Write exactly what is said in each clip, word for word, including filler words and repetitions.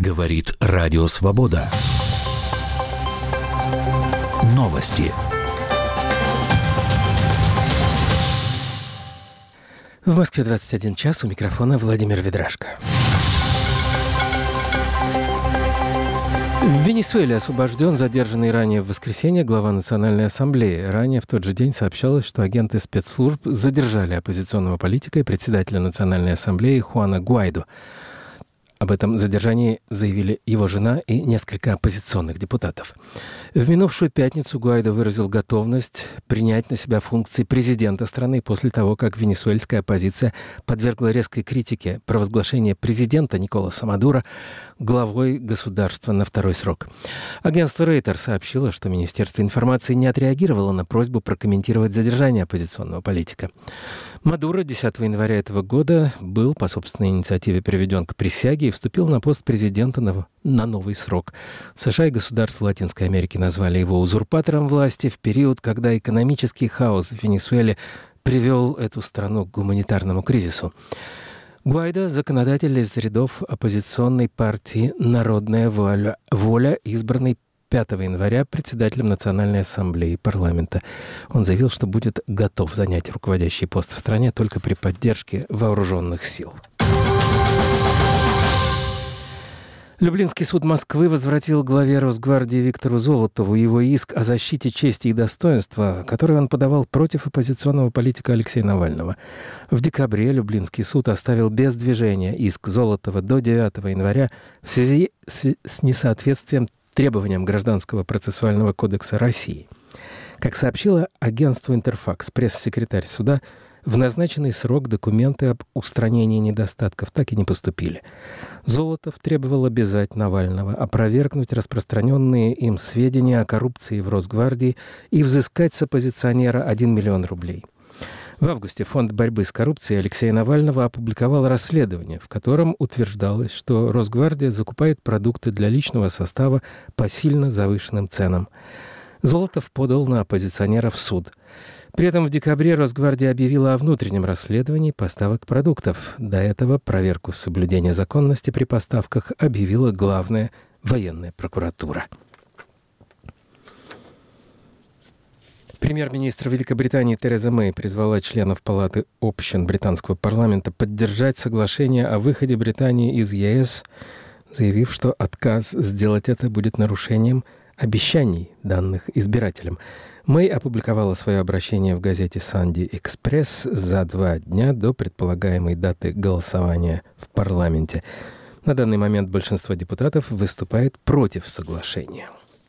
Говорит Радио Свобода. Новости. В Москве двадцать один час, у микрофона Владимир Ведрашко. В Венесуэле освобожден задержанный ранее в воскресенье глава Национальной ассамблеи. Ранее в тот же день сообщалось, что агенты спецслужб задержали оппозиционного политика и председателя Национальной ассамблеи Хуана Гуайдо. Об этом задержании заявили его жена и несколько оппозиционных депутатов. В минувшую пятницу Гуайдо выразил готовность принять на себя функции президента страны после того, как венесуэльская оппозиция подвергла резкой критике провозглашение президента Николаса Мадуро главой государства на второй срок. Агентство Рейтер сообщило, что Министерство информации не отреагировало на просьбу прокомментировать задержание оппозиционного политика. Мадуро десятого января этого года был по собственной инициативе приведен к присяге и вступил на пост президента на, на новый срок. США и государства Латинской Америки назвали его узурпатором власти в период, когда экономический хаос в Венесуэле привел эту страну к гуманитарному кризису. Гуайдо – законодатель из рядов оппозиционной партии «Народная воля», воля избранной пятого января председателем Национальной ассамблеи парламента. Он заявил, что будет готов занять руководящий пост в стране только при поддержке вооруженных сил. Люблинский суд Москвы возвратил главе Росгвардии Виктору Золотову его иск о защите чести и достоинства, который он подавал против оппозиционного политика Алексея Навального. В декабре Люблинский суд оставил без движения иск Золотова до девятого января в связи с несоответствием требованиям Гражданского процессуального кодекса России. Как сообщило агентству «Интерфакс», пресс-секретарь суда, в назначенный срок документы об устранении недостатков так и не поступили. Золотов требовал обязать Навального опровергнуть распространенные им сведения о коррупции в Росгвардии и взыскать с оппозиционера один миллион рублей. В августе Фонд борьбы с коррупцией Алексея Навального опубликовал расследование, в котором утверждалось, что Росгвардия закупает продукты для личного состава по сильно завышенным ценам. Золотов подал на оппозиционера в суд. При этом в декабре Росгвардия объявила о внутреннем расследовании поставок продуктов. До этого проверку соблюдения законности при поставках объявила главная военная прокуратура. Премьер-министр Великобритании Тереза Мэй призвала членов Палаты общин британского парламента поддержать соглашение о выходе Британии из ЕС, заявив, что отказ сделать это будет нарушением обещаний, данных избирателям. Мэй опубликовала свое обращение в газете «Санди Экспресс» за два дня до предполагаемой даты голосования в парламенте. На данный момент большинство депутатов выступает против соглашения.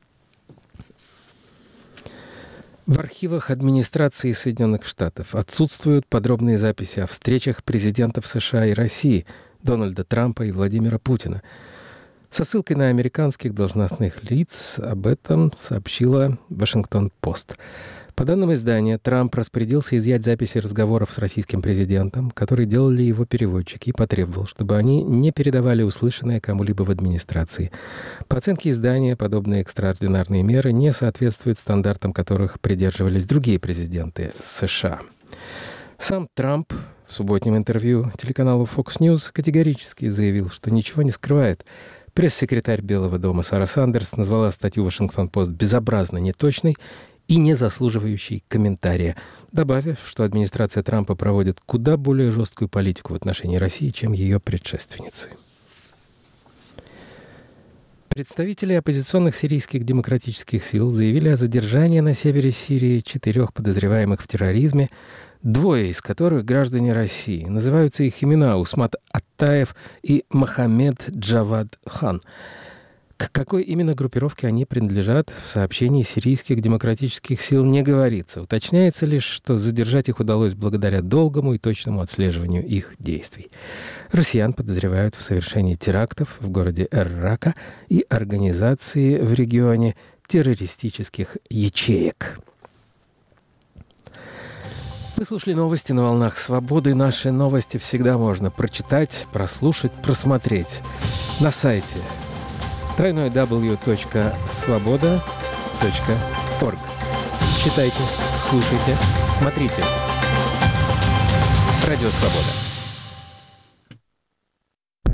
В архивах администрации Соединенных Штатов отсутствуют подробные записи о встречах президентов США и России, Дональда Трампа и Владимира Путина. Со ссылкой на американских должностных лиц об этом сообщила «Вашингтон-Пост». По данным издания, Трамп распорядился изъять записи разговоров с российским президентом, которые делали его переводчики, и потребовал, чтобы они не передавали услышанное кому-либо в администрации. По оценке издания, подобные экстраординарные меры не соответствуют стандартам, которых придерживались другие президенты США. Сам Трамп в субботнем интервью телеканалу Fox News категорически заявил, что ничего не скрывает. Пресс-секретарь Белого дома Сара Сандерс назвала статью «Вашингтон-Пост» безобразно неточной и не заслуживающей комментария, добавив, что администрация Трампа проводит куда более жесткую политику в отношении России, чем ее предшественницы. Представители оппозиционных сирийских демократических сил заявили о задержании на севере Сирии четырех подозреваемых в терроризме, двое из которых граждане России. Называются их имена Усмат Аттаев и Мохаммед Джавад Хан. К какой именно группировке они принадлежат, в сообщении сирийских демократических сил не говорится. Уточняется лишь, что задержать их удалось благодаря долгому и точному отслеживанию их действий. Россиян подозревают в совершении терактов в городе Эр-Рака и организации в регионе террористических ячеек. Вы слушали новости на волнах свободы. Наши новости всегда можно прочитать, прослушать, просмотреть на сайте дабл ю дабл ю дабл ю точка свобода точка орг. Читайте, слушайте, смотрите. Радио Свобода.